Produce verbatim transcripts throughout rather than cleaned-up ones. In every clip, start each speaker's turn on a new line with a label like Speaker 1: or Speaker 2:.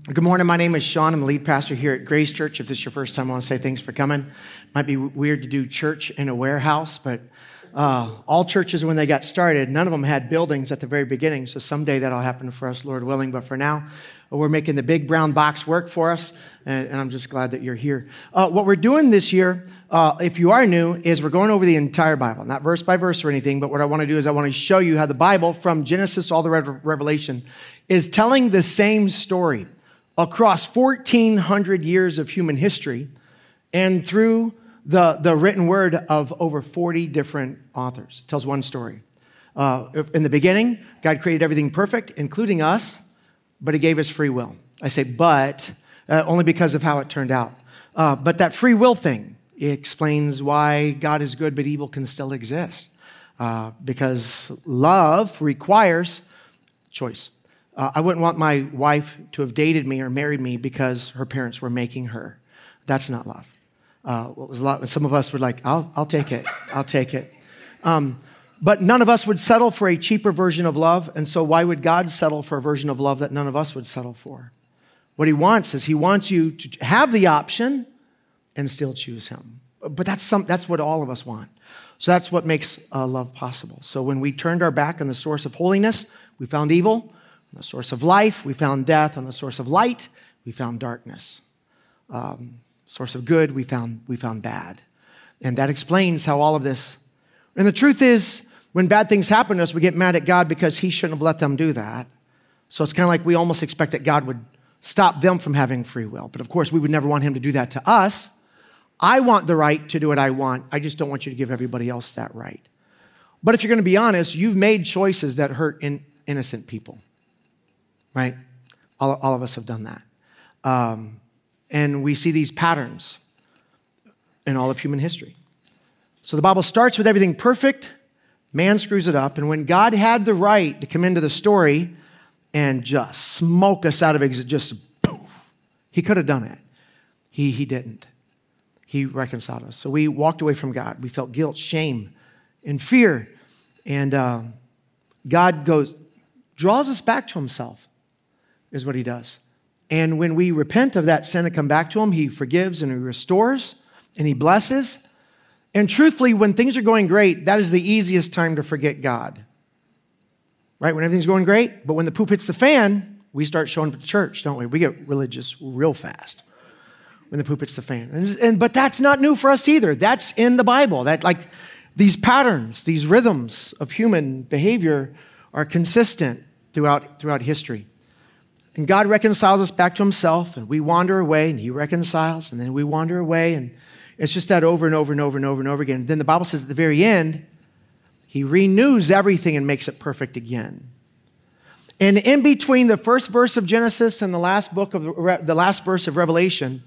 Speaker 1: Good morning. My name is Sean. I'm the lead pastor here at Grace Church. If this is your first time, I want to say thanks for coming. Might be weird to do church in a warehouse, but uh, all churches, when they got started, none of them had buildings at the very beginning. So someday that'll happen for us, Lord willing. But for now, we're making the big brown box work for us, and, and I'm just glad that you're here. Uh, what we're doing this year, uh, if you are new, is we're going over the entire Bible, not verse by verse or anything, but what I want to do is I want to show you how the Bible, from Genesis all the way to Revelation, is telling the same story across fourteen hundred years of human history and through the, the written word of over forty different authors. It tells one story. Uh, in the beginning, God created everything perfect, including us, but he gave us free will. I say but, uh, only because of how it turned out. Uh, but that free will thing, it explains why God is good, but evil can still exist. Uh, because love requires choice. Uh, I wouldn't want my wife to have dated me or married me because her parents were making her. That's not love. Uh, what was love? Some of us were like, I'll, I'll take it. I'll take it. Um, but none of us would settle for a cheaper version of love. And so why would God settle for a version of love that none of us would settle for? What he wants is he wants you to have the option and still choose him. But that's some, that's what all of us want. So that's what makes uh, love possible. So when we turned our back on the source of holiness, we found evil. On the source of life, we found death. On the source of light, we found darkness. Um, source of good, we found we found bad. And that explains how all of this. And the truth is, when bad things happen to us, we get mad at God because he shouldn't have let them do that. So it's kind of like we almost expect that God would stop them from having free will. But of course, we would never want him to do that to us. I want the right to do what I want. I just don't want you to give everybody else that right. But if you're going to be honest, you've made choices that hurt in, innocent people. Right? All, all of us have done that. Um, and we see these patterns in all of human history. So the Bible starts with everything perfect. Man screws it up. And when God had the right to come into the story and just smoke us out of existence, just poof, he could have done it. He, he didn't. He reconciled us. So we walked away from God. We felt guilt, shame, and fear. And uh, God goes, draws us back to himself. Is what he does. And when we repent of that sin and come back to him, he forgives and he restores and he blesses. And truthfully, when things are going great, that is the easiest time to forget God. Right? When everything's going great, but when the poop hits the fan, we start showing up at church, don't we? We get religious real fast when the poop hits the fan. And, and but that's not new for us either. That's in the Bible. That like these patterns, these rhythms of human behavior are consistent throughout throughout history. And God reconciles us back to himself, and we wander away, and he reconciles, and then we wander away, and it's just that over and over and over and over and over again. Then the Bible says at the very end, he renews everything and makes it perfect again. And in between the first verse of Genesis and the last book of the last verse of Revelation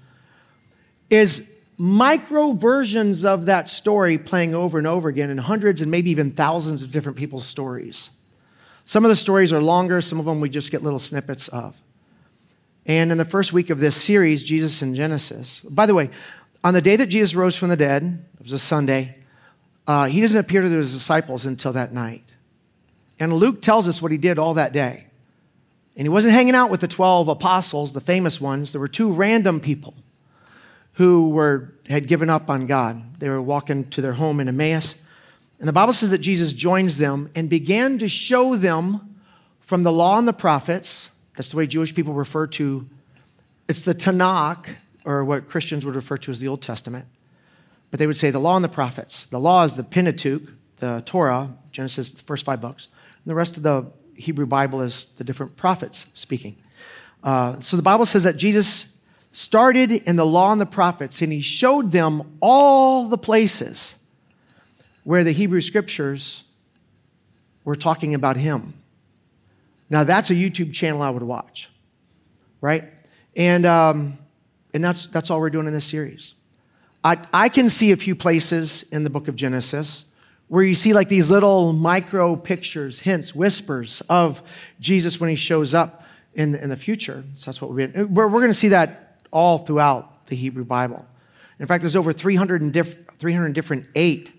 Speaker 1: is micro versions of that story playing over and over again in hundreds and maybe even thousands of different people's stories. Some of the stories are longer. Some of them we just get little snippets of. And in the first week of this series, Jesus in Genesis. By the way, on the day that Jesus rose from the dead, it was a Sunday, uh, he doesn't appear to his disciples until that night. And Luke tells us what he did all that day. And he wasn't hanging out with the twelve apostles, the famous ones. There were two random people who were had given up on God. They were walking to their home in Emmaus. And the Bible says that Jesus joins them and began to show them from the law and the prophets. That's the way Jewish people refer to, it's the Tanakh, or what Christians would refer to as the Old Testament. But they would say the law and the prophets. The law is the Pentateuch, the Torah, Genesis, the first five books. And the rest of the Hebrew Bible is the different prophets speaking. Uh, so the Bible says that Jesus started in the law and the prophets, and he showed them all the places where the Hebrew scriptures were talking about him. Now, that's a YouTube channel I would watch, right? And um, and that's that's all we're doing in this series. I, I can see a few places in the book of Genesis where you see like these little micro pictures, hints, whispers of Jesus when he shows up in, in the future. So that's what we're, we're, we're going to see that all throughout the Hebrew Bible. In fact, there's over three hundred, diff, three hundred different eight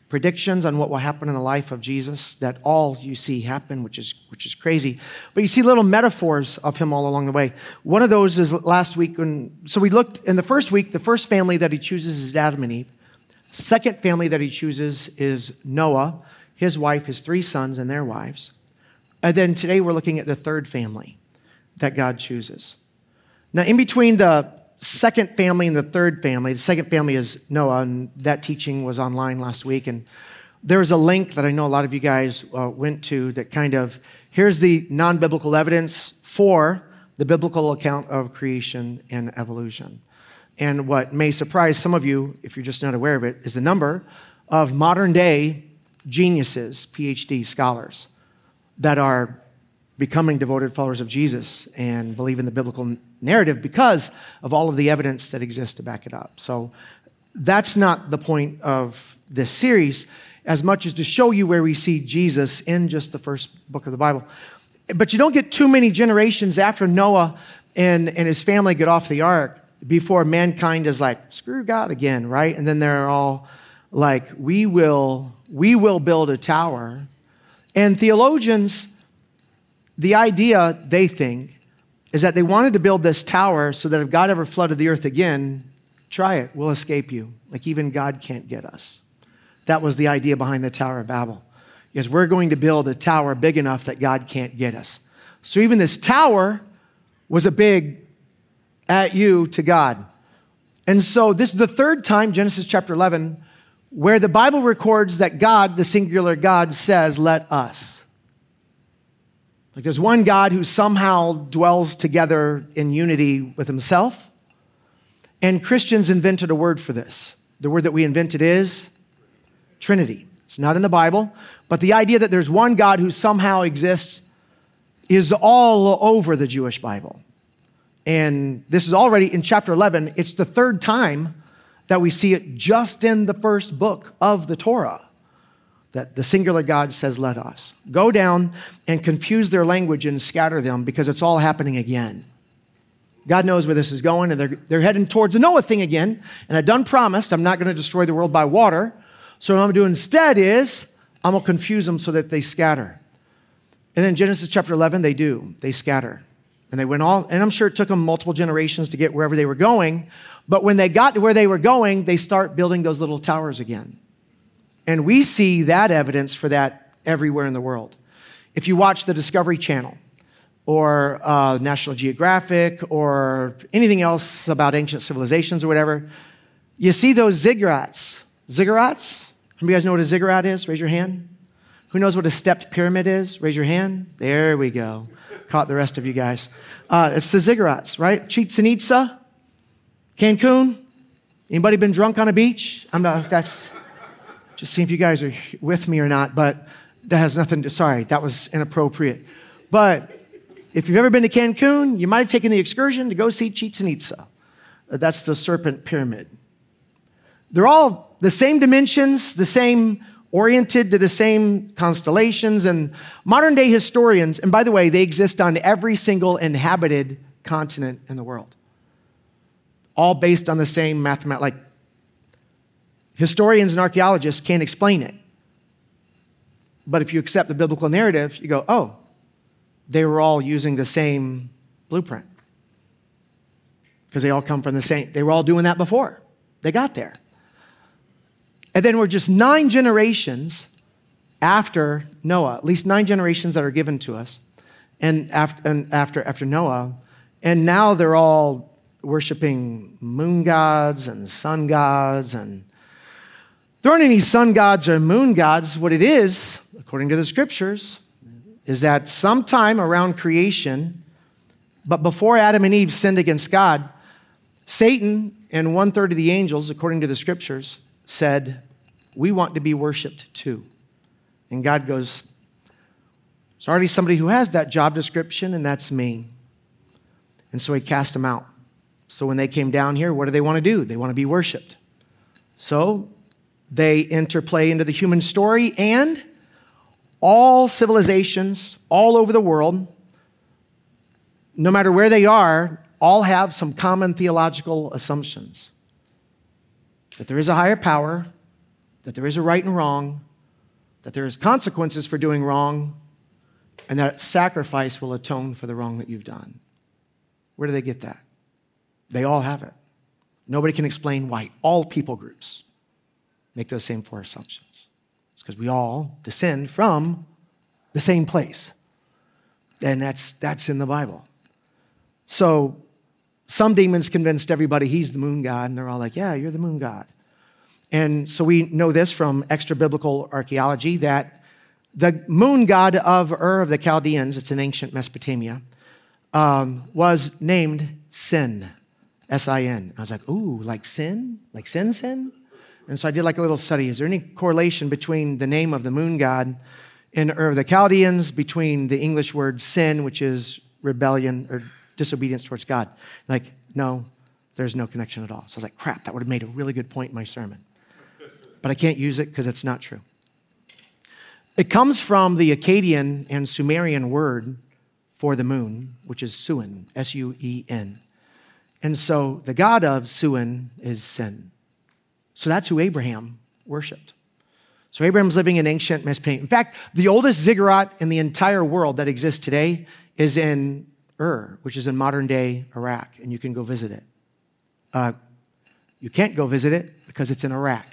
Speaker 1: predictions on what will happen in the life of Jesus that all you see happen, which is which is crazy. But you see little metaphors of him all along the way. One of those is last week when, so we looked in the first week, the first family that he chooses is Adam and Eve. Second family that he chooses is Noah, his wife, his three sons, and their wives. And then today we're looking at the third family that God chooses. Now, in between the second family and the third family, the second family is Noah, and that teaching was online last week. And there was a link that I know a lot of you guys uh, went to that kind of, here's the non-biblical evidence for the biblical account of creation and evolution. And what may surprise some of you, if you're just not aware of it, is the number of modern day geniuses, P H D scholars, that are becoming devoted followers of Jesus and believe in the biblical narrative because of all of the evidence that exists to back it up. So that's not the point of this series as much as to show you where we see Jesus in just the first book of the Bible. But you don't get too many generations after Noah and, and his family get off the ark before mankind is like, screw God again, right? And then they're all like, we will, we will build a tower. And theologians, the idea, they think, is that they wanted to build this tower so that if God ever flooded the earth again, try it, we'll escape you. Like even God can't get us. That was the idea behind the Tower of Babel. Because we're going to build a tower big enough that God can't get us. So even this tower was a big at you to God. And so this is the third time, Genesis chapter eleven, where the Bible records that God, the singular God, says, let us. Like there's one God who somehow dwells together in unity with himself. And Christians invented a word for this. The word that we invented is Trinity. It's not in the Bible, but the idea that there's one God who somehow exists is all over the Jewish Bible. And this is already in chapter eleven. It's the third time that we see it just in the first book of the Torah, that the singular God says, let us. Go down and confuse their language and scatter them because it's all happening again. God knows where this is going, and they're, they're heading towards the Noah thing again. And I done promised I'm not going to destroy the world by water. So what I'm going to do instead is I'm going to confuse them so that they scatter. And then Genesis chapter eleven, they do. They scatter. And they went all, and I'm sure it took them multiple generations to get wherever they were going. But when they got to where they were going, they start building those little towers again. And we see that evidence for that everywhere in the world. If you watch the Discovery Channel or uh, National Geographic or anything else about ancient civilizations or whatever, you see those ziggurats. Ziggurats? Some of you guys know what a ziggurat is? Raise your hand. Who knows what a stepped pyramid is? Raise your hand. There we go. Caught the rest of you guys. Uh, it's the ziggurats, right? Chichen Itza, Cancun. Anybody been drunk on a beach? I'm not, that's... Just see if you guys are with me or not, but that has nothing to, sorry, that was inappropriate. But if you've ever been to Cancun, you might have taken the excursion to go see Chichen Itza. That's the serpent pyramid. They're all the same dimensions, the same, oriented to the same constellations, and modern day historians, and by the way, they exist on every single inhabited continent in the world. All based on the same mathematical, like, historians and archaeologists can't explain it. But if you accept the biblical narrative, you go, oh, they were all using the same blueprint. Because they all come from the same, they were all doing that before they got there. And then we're just nine generations after Noah, at least nine generations that are given to us, and after, and after, after Noah, and now they're all worshiping moon gods and sun gods, and there aren't any sun gods or moon gods. What it is, according to the scriptures, is that sometime around creation, but before Adam and Eve sinned against God, Satan and one third of the angels, according to the scriptures, said, we want to be worshiped too. And God goes, there's already somebody who has that job description, and that's me. And so he cast them out. So when they came down here, what do they want to do? They want to be worshiped. So they interplay into the human story, and all civilizations all over the world, no matter where they are, all have some common theological assumptions. That there is a higher power, that there is a right and wrong, that there is consequences for doing wrong, and that sacrifice will atone for the wrong that you've done. Where do they get that? They all have it. Nobody can explain why all people groups make those same four assumptions. It's because we all descend from the same place. And that's, that's in the Bible. So some demons convinced everybody he's the moon god, and they're all like, yeah, you're the moon god. And so we know this from extra-biblical archaeology, that the moon god of Ur of the Chaldeans, it's in ancient Mesopotamia, um, was named Sin, S I N. I was like, ooh, like sin? Like sin, sin? And so I did like a little study. Is there any correlation between the name of the moon god in Ur of the Chaldeans, between the English word sin, which is rebellion or disobedience towards God? Like, no, there's no connection at all. So I was like, crap, that would have made a really good point in my sermon. But I can't use it because it's not true. It comes from the Akkadian and Sumerian word for the moon, which is Suin, S U E N. And so the god of Suin is Sin. So that's who Abraham worshiped. So Abraham's living in ancient Mesopotamia. In fact, the oldest ziggurat in the entire world that exists today is in Ur, which is in modern-day Iraq, and you can go visit it. Uh, you can't go visit it because it's in Iraq.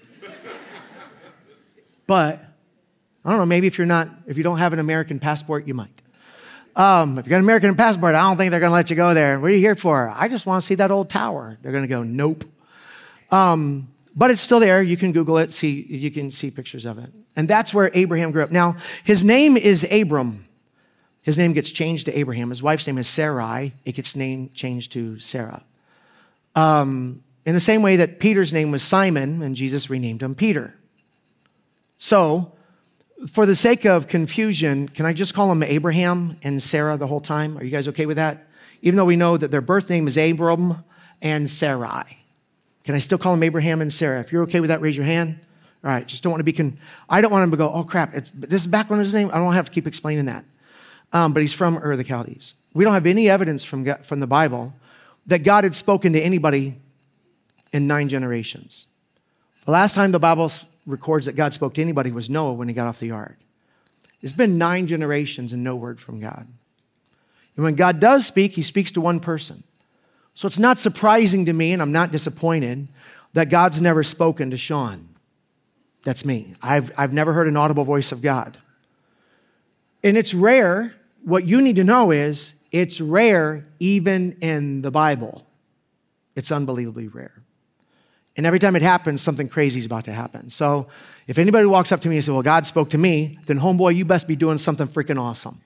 Speaker 1: But, I don't know, maybe if you're not, if you don't have an American passport, you might. Um, if you got an American passport, I don't think they're going to let you go there. What are you here for? I just want to see that old tower. They're going to go, nope. Um, but it's still there. You can Google it, see, you can see pictures of it. And that's where Abraham grew up. Now, his name is Abram. His name gets changed to Abraham. His wife's name is Sarai. It gets name changed to Sarah. Um, in the same way that Peter's name was Simon, and Jesus renamed him Peter. So, for the sake of confusion, can I just call them Abraham and Sarah the whole time? Are you guys okay with that? Even though we know that their birth name is Abram and Sarai. Can I still call them Abraham and Sarah? If you're okay with that, raise your hand. All right, just don't want to be, con- I don't want him to go, oh crap, it's, this is back when his name, I don't have to keep explaining that. Um, but he's from Ur of the Chaldees. We don't have any evidence from, God, from the Bible that God had spoken to anybody in nine generations. The last time the Bible records that God spoke to anybody was Noah when he got off the ark. It's been nine generations and no word from God. And when God does speak, he speaks to one person. So it's not surprising to me, and I'm not disappointed, that God's never spoken to Sean. That's me. I've, I've never heard an audible voice of God. And it's rare. What you need to know is it's rare even in the Bible. It's unbelievably rare. And every time it happens, something crazy is about to happen. So if anybody walks up to me and says, well, God spoke to me, then homeboy, you best be doing something freaking awesome.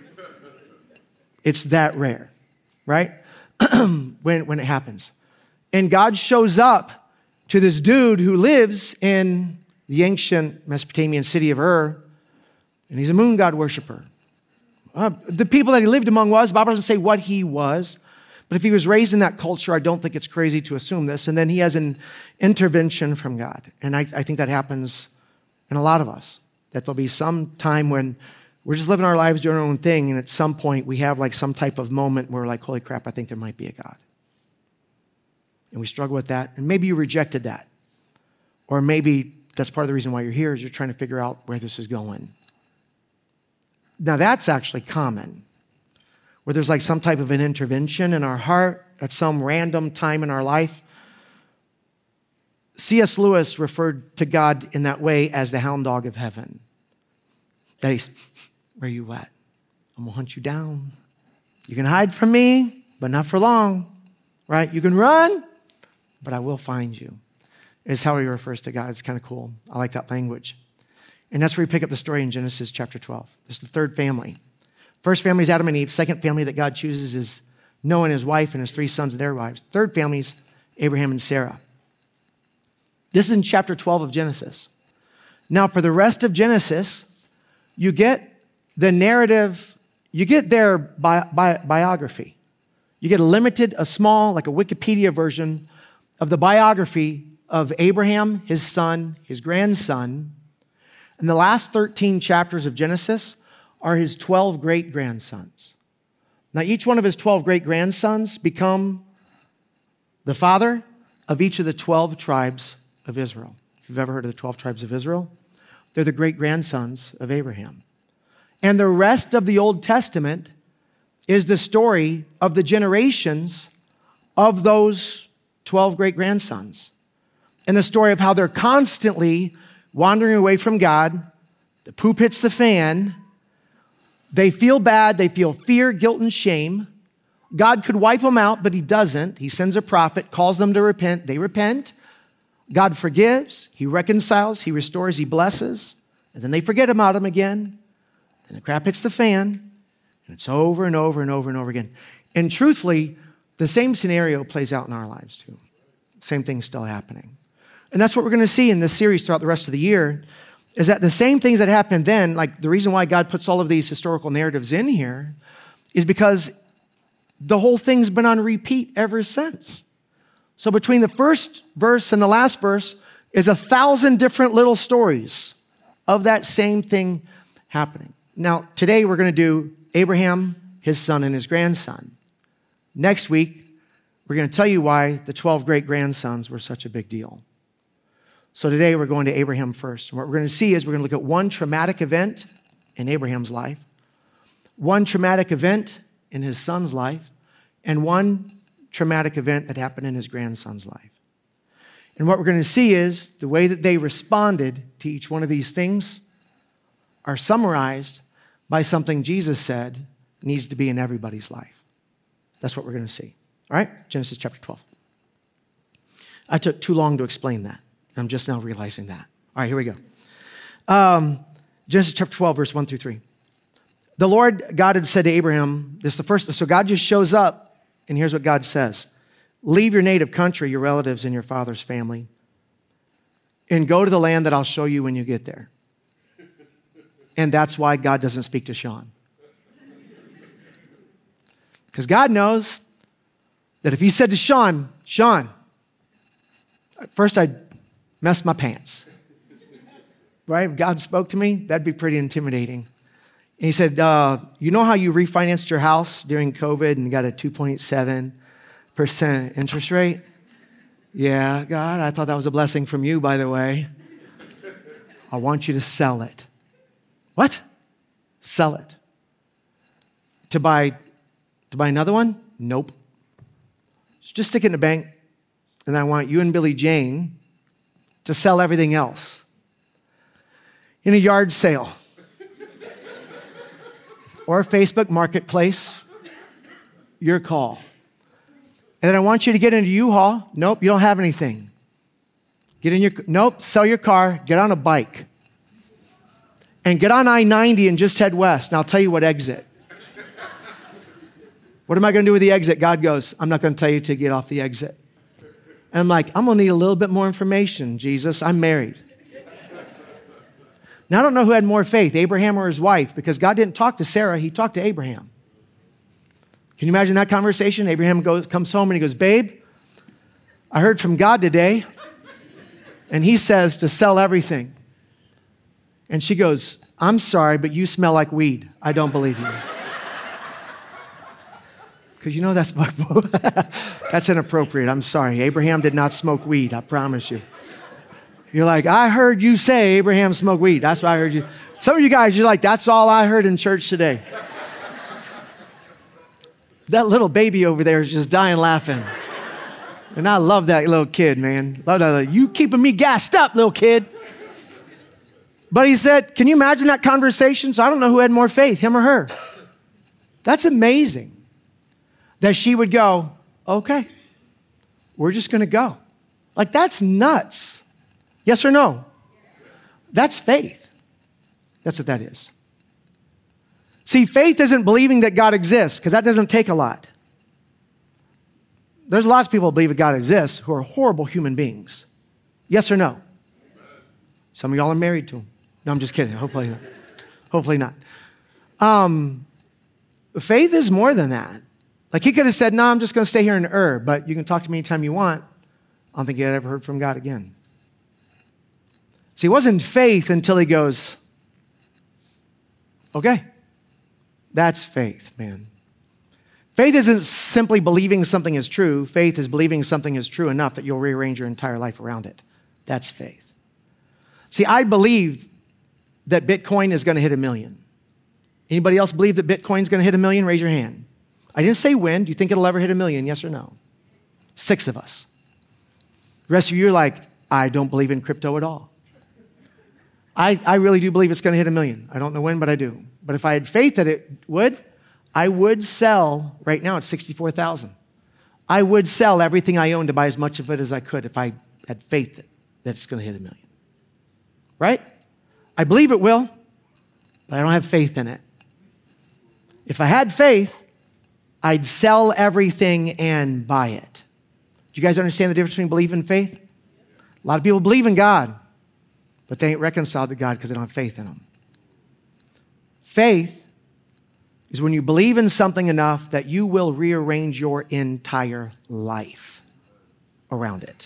Speaker 1: It's that rare, right? when, when it happens. And God shows up to this dude who lives in the ancient Mesopotamian city of Ur, and he's a moon god worshiper. Uh, the people that he lived among was, the Bible doesn't say what he was, but if he was raised in that culture, I don't think it's crazy to assume this. And then he has an intervention from God. And I, I think that happens in a lot of us, that there'll be some time when we're just living our lives doing our own thing, and at some point we have like some type of moment where we're like, holy crap, I think there might be a God. And we struggle with that. And maybe you rejected that. Or maybe that's part of the reason why you're here, is you're trying to figure out where this is going. Now that's actually common, where there's like some type of an intervention in our heart at some random time in our life. C S Lewis referred to God in that way as the hound dog of heaven. That he's, where are you at? I'm gonna hunt you down. You can hide from me, but not for long, right? You can run, but I will find you, is how he refers to God. It's kind of cool. I like that language. And that's where we pick up the story in Genesis chapter twelve. This is the third family. First family is Adam and Eve. Second family that God chooses is Noah and his wife and his three sons and their wives. Third family is Abraham and Sarah. This is in chapter twelve of Genesis. Now, for the rest of Genesis, you get the narrative, you get their bi- bi- biography. You get a limited, a small, like a Wikipedia version of the biography of Abraham, his son, his grandson. And the last thirteen chapters of Genesis are his twelve great-grandsons. Now, each one of his twelve great-grandsons become the father of each of the twelve tribes of Israel. you've ever heard of the twelve tribes of Israel. They're the great-grandsons of Abraham. And the rest of the Old Testament is the story of the generations of those twelve great-grandsons. And the story of how they're constantly wandering away from God. The poop hits the fan. They feel bad. They feel fear, guilt, and shame. God could wipe them out, but he doesn't. He sends a prophet, calls them to repent. They repent. God forgives. He reconciles. He restores. He blesses. And then they forget about him again. And the crap hits the fan. And it's over and over and over and over again. And truthfully, the same scenario plays out in our lives too. Same thing's still happening. And that's what we're going to see in this series throughout the rest of the year, is that the same things that happened then, like the reason why God puts all of these historical narratives in here is because the whole thing's been on repeat ever since. So between the first verse and the last verse is a thousand different little stories of that same thing happening. Now, today we're going to do Abraham, his son, and his grandson. Next week, we're going to tell you why the twelve great-grandsons were such a big deal. So today we're going to Abraham first. And what we're going to see is we're going to look at one traumatic event in Abraham's life, one traumatic event in his son's life, and one traumatic event that happened in his grandson's life. And what we're going to see is the way that they responded to each one of these things are summarized by something Jesus said needs to be in everybody's life. That's what we're going to see. All right? Genesis chapter twelve. I took too long to explain that. I'm just now realizing that. All right, here we go. Um, Genesis chapter twelve, verse one through three. The Lord God had said to Abraham, this is the first, so God just shows up, and here's what God says. Leave your native country, your relatives, and your father's family, and go to the land that I'll show you when you get there. And that's why God doesn't speak to Sean. Because God knows that if he said to Sean, Sean, first I'd mess my pants. Right? If God spoke to me, that'd be pretty intimidating. And he said, uh, you know how you refinanced your house during COVID and got a two point seven percent interest rate? Yeah, God, I thought that was a blessing from you, by the way. I want you to sell it. What? Sell it. To buy, to buy another one? Nope. Just stick it in the bank, and I want you and Billy Jane to sell everything else in a yard sale or a Facebook marketplace, your call. And then I want you to get into U-Haul. Nope, you don't have anything. Get in your, nope, sell your car, get on a bike. And get on I ninety and just head west. And I'll tell you what exit. What am I going to do with the exit? God goes, I'm not going to tell you to get off the exit. And I'm like, I'm going to need a little bit more information, Jesus. I'm married. Now, I don't know who had more faith, Abraham or his wife, because God didn't talk to Sarah. He talked to Abraham. Can you imagine that conversation? Abraham goes, comes home and he goes, babe, I heard from God today, and he says to sell everything. And she goes, I'm sorry, but you smell like weed. I don't believe you. Because you know that's that's inappropriate. I'm sorry. Abraham did not smoke weed. I promise you. You're like, I heard you say Abraham smoked weed. That's what I heard you. Some of you guys, you're like, that's all I heard in church today. That little baby over there is just dying laughing. And I love that little kid, man. Love that. You keeping me gassed up, little kid. But he said, can you imagine that conversation? So I don't know who had more faith, him or her. That's amazing. That she would go, okay, we're just going to go. Like, that's nuts. Yes or no? That's faith. That's what that is. See, faith isn't believing that God exists, because that doesn't take a lot. There's lots of people who believe that God exists who are horrible human beings. Yes or no? Some of y'all are married to him. No, I'm just kidding. Hopefully, hopefully not. Um, faith is more than that. Like, he could have said, no, I'm just going to stay here in Ur, but you can talk to me anytime you want. I don't think he had ever heard from God again. See, it wasn't faith until he goes, okay, that's faith, man. Faith isn't simply believing something is true. Faith is believing something is true enough that you'll rearrange your entire life around it. That's faith. See, I believe that Bitcoin is going to hit a million. Anybody else believe that Bitcoin is going to hit a million? Raise your hand. I didn't say when. Do you think it'll ever hit a million? Yes or no? Six of us. The rest of you are like, I don't believe in crypto at all. I, I really do believe it's going to hit a million. I don't know when, but I do. But if I had faith that it would, I would sell, right now it's sixty-four thousand. I would sell everything I own to buy as much of it as I could if I had faith that, that it's going to hit a million. Right? I believe it will, but I don't have faith in it. If I had faith, I'd sell everything and buy it. Do you guys understand the difference between belief and faith? A lot of people believe in God, but they ain't reconciled to God because they don't have faith in him. Faith is when you believe in something enough that you will rearrange your entire life around it.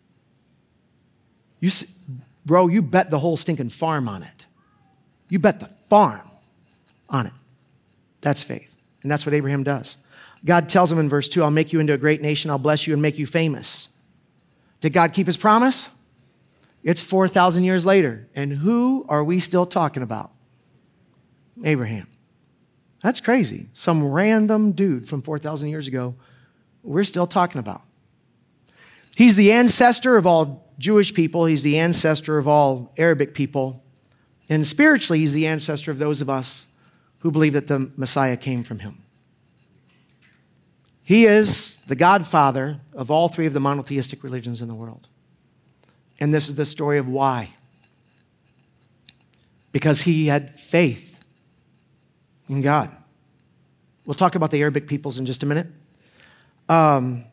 Speaker 1: You, bro, you bet the whole stinking farm on it. You bet the farm on it. That's faith. And that's what Abraham does. God tells him in verse two, I'll make you into a great nation. I'll bless you and make you famous. Did God keep his promise? It's four thousand years later. And who are we still talking about? Abraham. That's crazy. Some random dude from four thousand years ago, we're still talking about. He's the ancestor of all Jewish people. He's the ancestor of all Arabic people. And spiritually, he's the ancestor of those of us who believe that the Messiah came from him. He is the godfather of all three of the monotheistic religions in the world. And this is the story of why. Because he had faith in God. We'll talk about the Arabic peoples in just a minute. Um,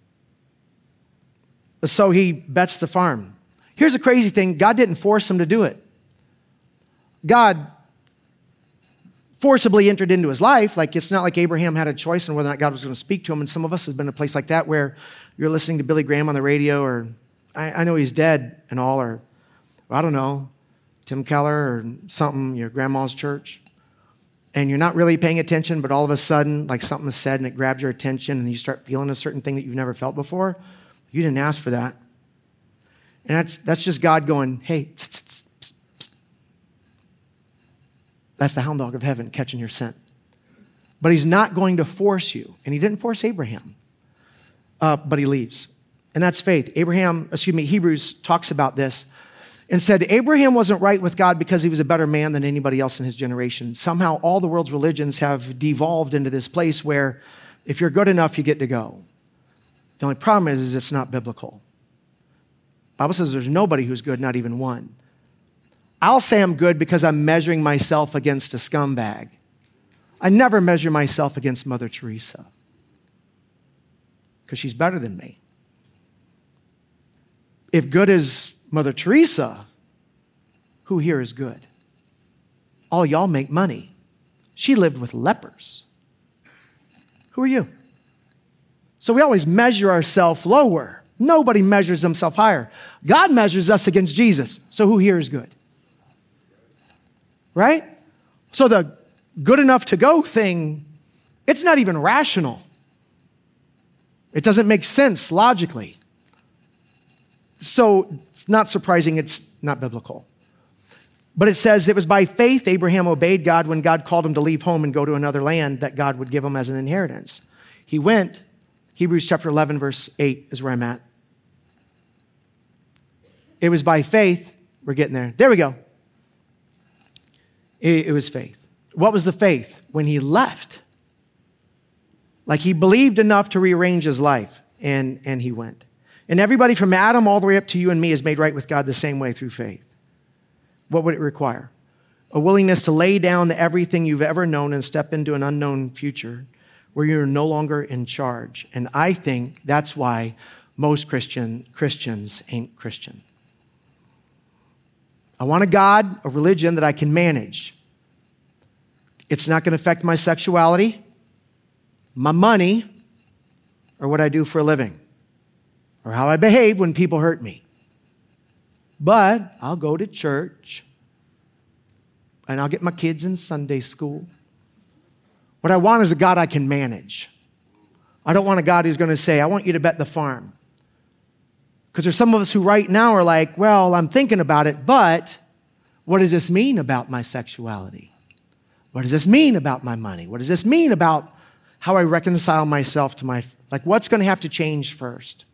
Speaker 1: so he bets the farm. Here's a crazy thing. God didn't force him to do it. God forcibly entered into his life. Like, it's not like Abraham had a choice on whether or not God was going to speak to him. And some of us have been in a place like that where you're listening to Billy Graham on the radio, or I, I know he's dead and all, or I don't know, Tim Keller or something, your grandma's church. And you're not really paying attention, but all of a sudden, like, something is said and it grabs your attention and you start feeling a certain thing that you've never felt before. You didn't ask for that. And that's that's just God going, hey, tss, tss, tss, tss. That's the hound dog of heaven catching your scent. But he's not going to force you. And he didn't force Abraham. Uh, but he leaves. And that's faith. Abraham, excuse me, Hebrews talks about this and said, Abraham wasn't right with God because he was a better man than anybody else in his generation. Somehow all the world's religions have devolved into this place where if you're good enough, you get to go. The only problem is, is it's not biblical. The Bible says there's nobody who's good, not even one. I'll say I'm good because I'm measuring myself against a scumbag. I never measure myself against Mother Teresa because she's better than me. If good is Mother Teresa, who here is good? All y'all make money. She lived with lepers. Who are you? So we always measure ourselves lower. Nobody measures themselves higher. God measures us against Jesus. So who here is good? Right? So the good enough to go thing, it's not even rational. It doesn't make sense logically. So it's not surprising it's not biblical. But it says it was by faith Abraham obeyed God when God called him to leave home and go to another land that God would give him as an inheritance. He went. Hebrews chapter eleven, verse eight is where I'm at. It was by faith. We're getting there. There we go. It, it was faith. What was the faith? When he left. Like, he believed enough to rearrange his life, and, and he went. And everybody from Adam all the way up to you and me is made right with God the same way through faith. What would it require? A willingness to lay down everything you've ever known and step into an unknown future where you're no longer in charge. And I think that's why most Christian Christians ain't Christian. I want a God, a religion that I can manage. It's not going to affect my sexuality, my money, or what I do for a living, or how I behave when people hurt me. But I'll go to church, and I'll get my kids in Sunday school. What I want is a God I can manage. I don't want a God who's going to say, I want you to bet the farm. Because there's some of us who right now are like, well, I'm thinking about it, but what does this mean about my sexuality? What does this mean about my money? What does this mean about how I reconcile myself to my, like what's going to have to change first?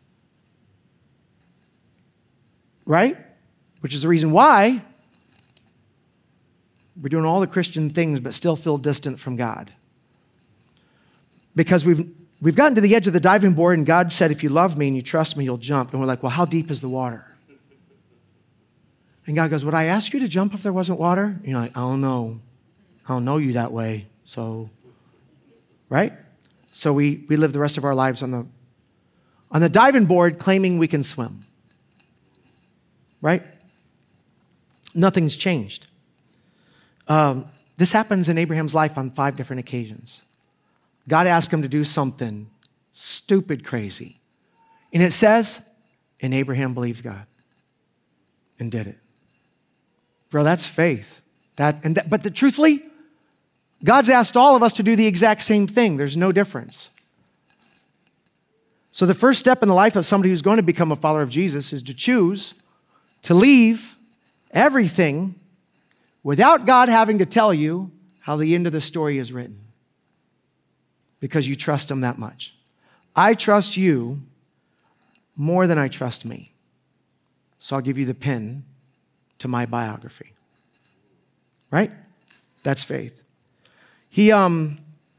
Speaker 1: Right? Which is the reason why we're doing all the Christian things but still feel distant from God. Because we've we've gotten to the edge of the diving board and God said, if you love me and you trust me, you'll jump. And we're like, well, how deep is the water? And God goes, would I ask you to jump if there wasn't water? And you're like, I don't know. I don't know you that way. So, right? So we, we live the rest of our lives on the, on the diving board claiming we can swim. Right? Nothing's changed. Um, this happens in Abraham's life on five different occasions. God asked him to do something stupid crazy. And it says, and Abraham believed God and did it. Bro, that's faith. That, and that, but the, truthfully, God's asked all of us to do the exact same thing. There's no difference. So the first step in the life of somebody who's going to become a follower of Jesus is to choose to leave everything without God having to tell you how the end of the story is written. Because you trust him that much. I trust you more than I trust me. So I'll give you the pen to my biography. Right? That's faith. He, um,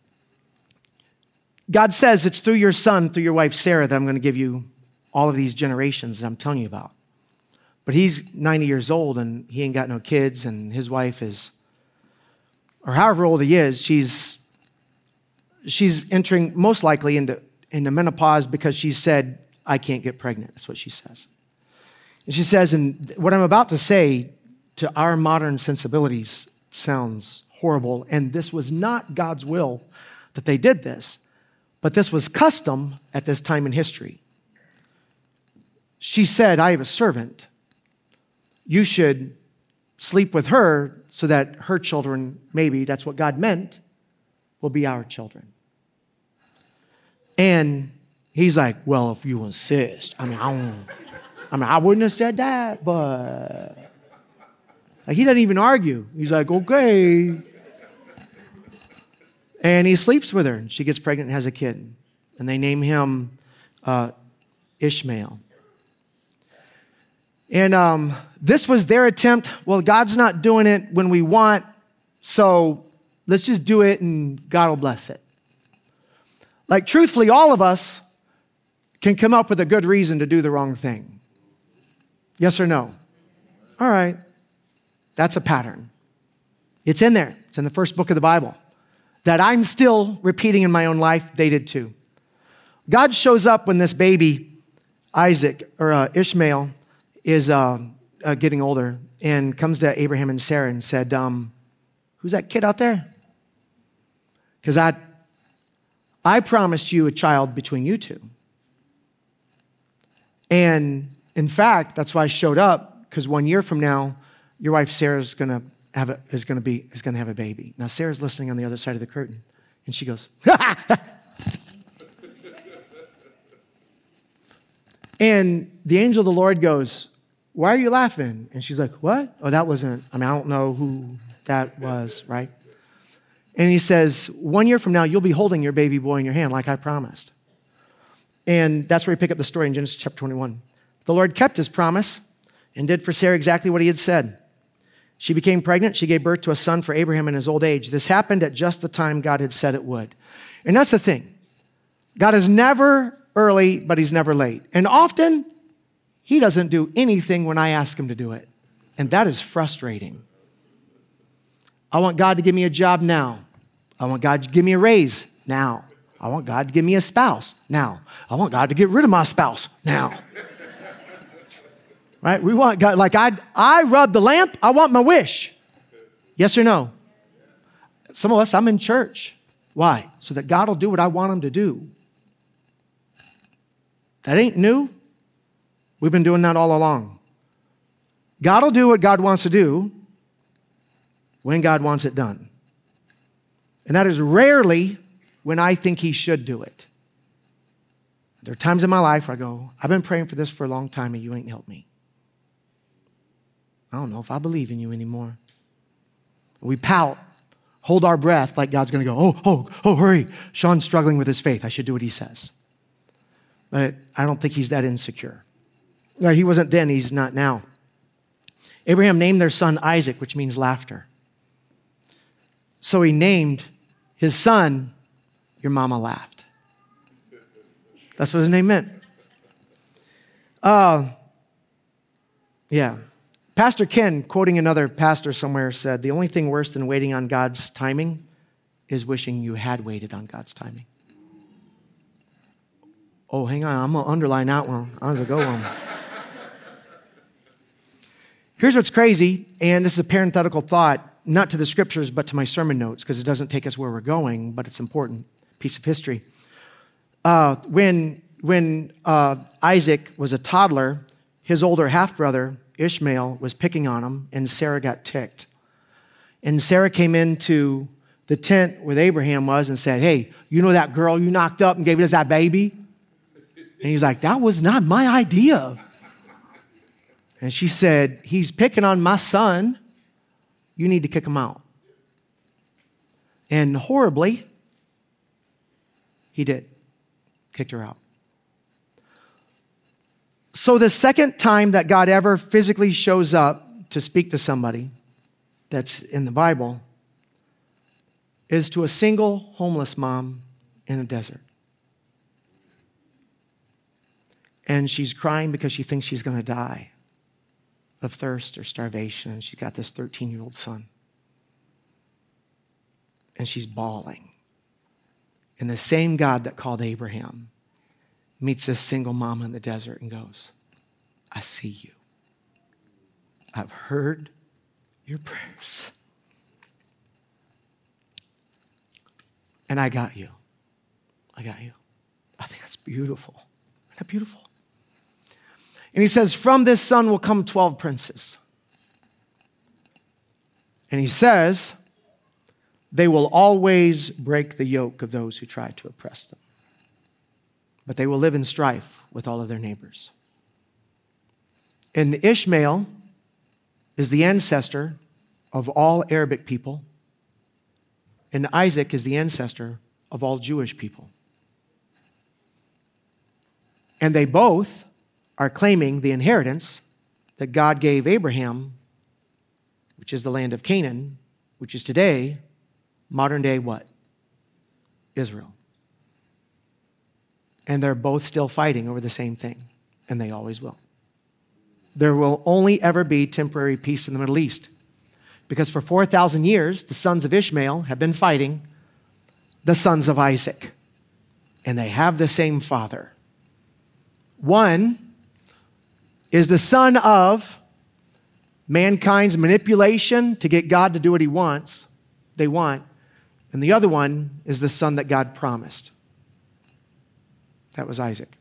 Speaker 1: God says it's through your son, through your wife Sarah, that I'm going to give you all of these generations that I'm telling you about. But he's ninety years old and he ain't got no kids, and his wife is, or however old he is, she's she's entering most likely into, into menopause because she said, I can't get pregnant. That's what she says. And she says, and what I'm about to say to our modern sensibilities sounds horrible, and this was not God's will that they did this, but this was custom at this time in history. She said, I have a servant. You should sleep with her so that her children, maybe that's what God meant, will be our children. And he's like, well, if you insist. I mean, I don't, I mean, I wouldn't have said that, but like, he doesn't even argue. He's like, okay. And he sleeps with her, and she gets pregnant and has a kid. And they name him uh, Ishmael. And um, this was their attempt. Well, God's not doing it when we want, so let's just do it and God will bless it. Like, truthfully, all of us can come up with a good reason to do the wrong thing. Yes or no? All right. That's a pattern. It's in there. It's in the first book of the Bible that I'm still repeating in my own life. They did too. God shows up when this baby, Isaac, or uh, Ishmael, is uh, uh, getting older and comes to Abraham and Sarah and said, um, who's that kid out there? Because I, I promised you a child between you two. And in fact, that's why I showed up, because one year from now, your wife Sarah's gonna have a, is gonna be is gonna have a baby. Now Sarah's listening on the other side of the curtain, and she goes, and the angel of the Lord goes, why are you laughing? And she's like, what? Oh, that wasn't, I mean, I don't know who that was, right? And he says, one year from now, you'll be holding your baby boy in your hand like I promised. And that's where we pick up the story in Genesis chapter twenty-one. The Lord kept his promise and did for Sarah exactly what he had said. She became pregnant. She gave birth to a son for Abraham in his old age. This happened at just the time God had said it would. And that's the thing. God is never early, but he's never late. And often, he doesn't do anything when I ask him to do it. And that is frustrating. I want God to give me a job now. I want God to give me a raise now. I want God to give me a spouse now. I want God to get rid of my spouse now. Right? We want God, like I, I rub the lamp, I want my wish. Yes or no? Some of us, I'm in church. Why? So that God will do what I want him to do. That ain't new. We've been doing that all along. God will do what God wants to do when God wants it done. And that is rarely when I think he should do it. There are times in my life where I go, I've been praying for this for a long time and you ain't helped me. I don't know if I believe in you anymore. We pout, hold our breath like God's going to go, oh, oh, oh, hurry. Sean's struggling with his faith. I should do what he says. But I don't think he's that insecure. No, he wasn't then. He's not now. Abraham named their son Isaac, which means laughter. So he named his son, Your Mama Laughed. That's what his name meant. Uh, yeah. Pastor Ken, quoting another pastor somewhere, said, the only thing worse than waiting on God's timing is wishing you had waited on God's timing. Oh, hang on. I'm going to underline that one. I'm going to go on. Here's what's crazy, and this is a parenthetical thought, not to the scriptures, but to my sermon notes, because it doesn't take us where we're going, but it's an important piece of history. Uh, when when uh, Isaac was a toddler, his older half-brother, Ishmael, was picking on him, and Sarah got ticked. And Sarah came into the tent where Abraham was and said, hey, you know that girl you knocked up and gave us that baby? And he's like, that was not my idea. And she said, he's picking on my son. You need to kick him out. And horribly, he did. Kicked her out. So the second time that God ever physically shows up to speak to somebody that's in the Bible is to a single homeless mom in a desert. And she's crying because she thinks she's going to die of thirst or starvation. And she's got this thirteen-year-old son. And she's bawling. And the same God that called Abraham meets this single mama in the desert and goes, I see you. I've heard your prayers. And I got you. I got you. I think that's beautiful. Isn't that beautiful? And he says, from this son will come twelve princes. And he says, they will always break the yoke of those who try to oppress them. But they will live in strife with all of their neighbors. And Ishmael is the ancestor of all Arabic people. And Isaac is the ancestor of all Jewish people. And they both are claiming the inheritance that God gave Abraham, which is the land of Canaan, which is today, modern day what? Israel. And they're both still fighting over the same thing, and they always will. There will only ever be temporary peace in the Middle East, because for four thousand years, the sons of Ishmael have been fighting the sons of Isaac, and they have the same father. One is the son of mankind's manipulation to get God to do what he wants, they want, and the other one is the son that God promised. That was Isaac.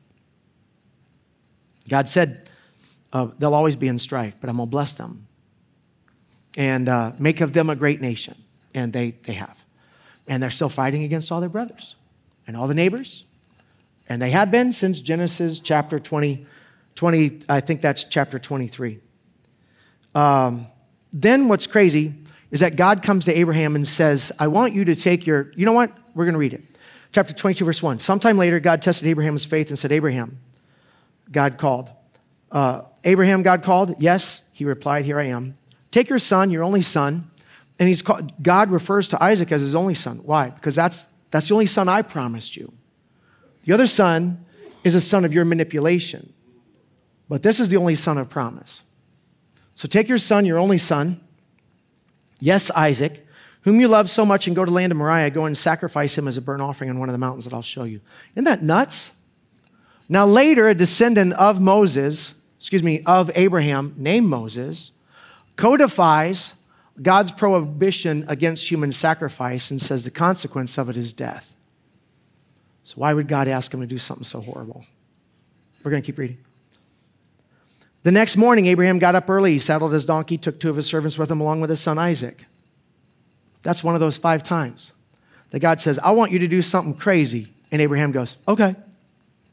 Speaker 1: God said, uh, they'll always be in strife, but I'm going to bless them and uh, make of them a great nation. And they, they have. And they're still fighting against all their brothers and all the neighbors. And they have been since Genesis chapter twenty, twenty I think that's chapter twenty-three. Um, then what's crazy is that God comes to Abraham and says, I want you to take your, you know what? We're going to read it. Chapter twenty-two, verse one. Sometime later, God tested Abraham's faith and said, Abraham, God called. Uh, Abraham, God called. Yes, he replied, here I am. Take your son, your only son. And he's called, God refers to Isaac as his only son. Why? Because that's, that's the only son I promised you. The other son is a son of your manipulation. But this is the only son of promise. So take your son, your only son. Yes, Isaac, whom you love so much, and go to the land of Moriah. Go and sacrifice him as a burnt offering on one of the mountains that I'll show you. Isn't that nuts? Now later, a descendant of Moses, excuse me, of Abraham, named Moses, codifies God's prohibition against human sacrifice and says the consequence of it is death. So why would God ask him to do something so horrible? We're going to keep reading. The next morning, Abraham got up early. He saddled his donkey, took two of his servants with him along with his son Isaac. That's one of those five times that God says, I want you to do something crazy. And Abraham goes, okay.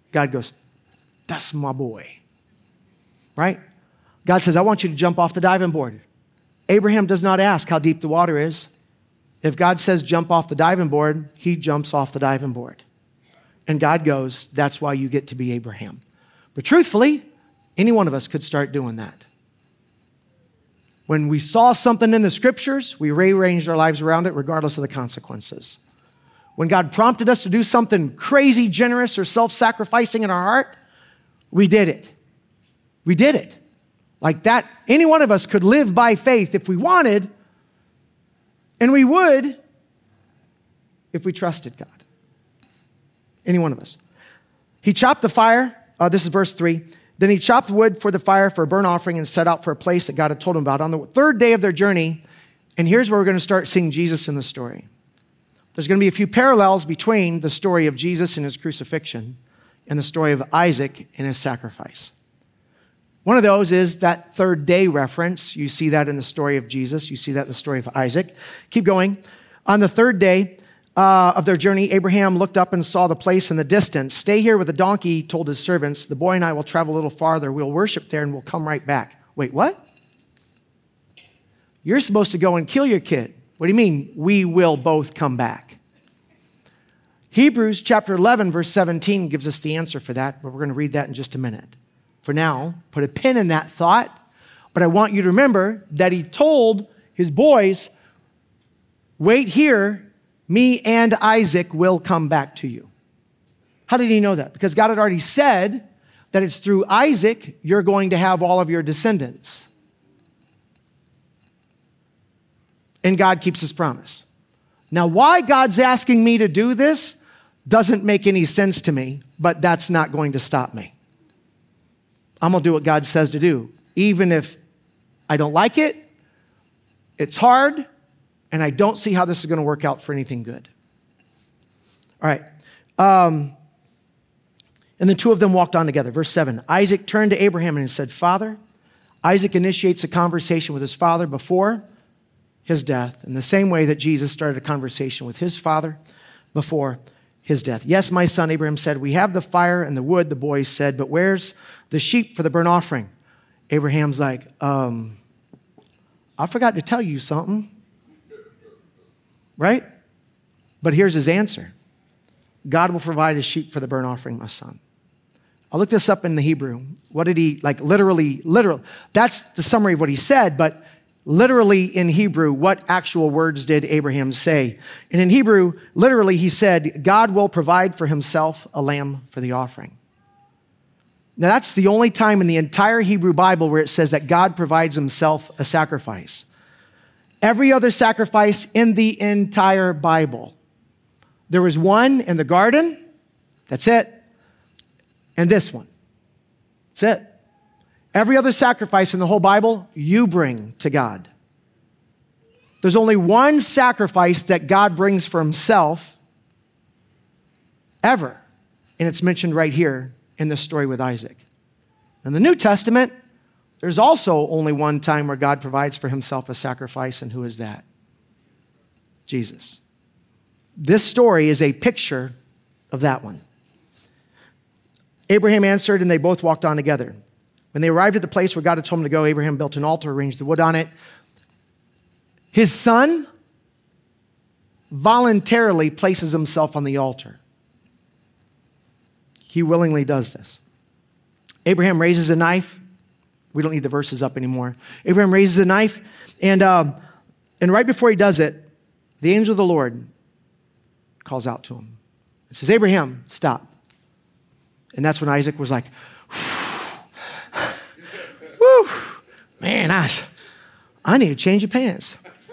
Speaker 1: God goes, that's my boy, right? God says, I want you to jump off the diving board. Abraham does not ask how deep the water is. If God says jump off the diving board, he jumps off the diving board. And God goes, that's why you get to be Abraham. But truthfully, any one of us could start doing that. When we saw something in the scriptures, we rearranged our lives around it regardless of the consequences. When God prompted us to do something crazy, generous, or self-sacrificing in our heart, we did it. We did it. Like that, any one of us could live by faith if we wanted, and we would if we trusted God. Any one of us. He chopped the fire. Uh, this is verse three. Then he chopped wood for the fire for a burnt offering and set out for a place that God had told him about. On the third day of their journey, and here's where we're going to start seeing Jesus in the story. There's going to be a few parallels between the story of Jesus and his crucifixion and the story of Isaac and his sacrifice. One of those is that third day reference. You see that in the story of Jesus. You see that in the story of Isaac. Keep going. On the third day uh, of their journey, Abraham looked up and saw the place in the distance. Stay here with the donkey, he told his servants. The boy and I will travel a little farther. We'll worship there and we'll come right back. Wait, what? You're supposed to go and kill your kid. What do you mean, we will both come back? Hebrews chapter eleven, verse seventeen gives us the answer for that, but we're going to read that in just a minute. For now, put a pin in that thought, but I want you to remember that he told his boys, wait here, me and Isaac will come back to you. How did he know that? Because God had already said that it's through Isaac you're going to have all of your descendants. And God keeps his promise. Now, why God's asking me to do this doesn't make any sense to me, but that's not going to stop me. I'm going to do what God says to do. Even if I don't like it, it's hard, and I don't see how this is going to work out for anything good. All right. Um, and the two of them walked on together. Verse seven, Isaac turned to Abraham and said, Father. Isaac initiates a conversation with his father before his death, in the same way that Jesus started a conversation with his father before his death. Yes, my son, Abraham said, we have the fire and the wood, the boy said, but where's the sheep for the burnt offering? Abraham's like, um, I forgot to tell you something. Right? But here's his answer. God will provide a sheep for the burnt offering, my son. I'll look this up in the Hebrew. What did he, like literally, literal? That's the summary of what he said, but literally in Hebrew, what actual words did Abraham say? And in Hebrew, literally he said, God will provide for himself a lamb for the offering. Now that's the only time in the entire Hebrew Bible where it says that God provides himself a sacrifice. Every other sacrifice in the entire Bible. There was one in the garden, that's it. And this one, that's it. Every other sacrifice in the whole Bible, you bring to God. There's only one sacrifice that God brings for himself ever. And it's mentioned right here in this story with Isaac. In the New Testament, there's also only one time where God provides for himself a sacrifice, and who is that? Jesus. This story is a picture of that one. Abraham answered, and they both walked on together. When they arrived at the place where God had told him to go, Abraham built an altar, arranged the wood on it. His son voluntarily places himself on the altar. He willingly does this. Abraham raises a knife. We don't need the verses up anymore. Abraham raises a knife, and, um, and right before he does it, the angel of the Lord calls out to him. It says, Abraham, stop. And that's when Isaac was like, whew, man, I, I need to change your pants.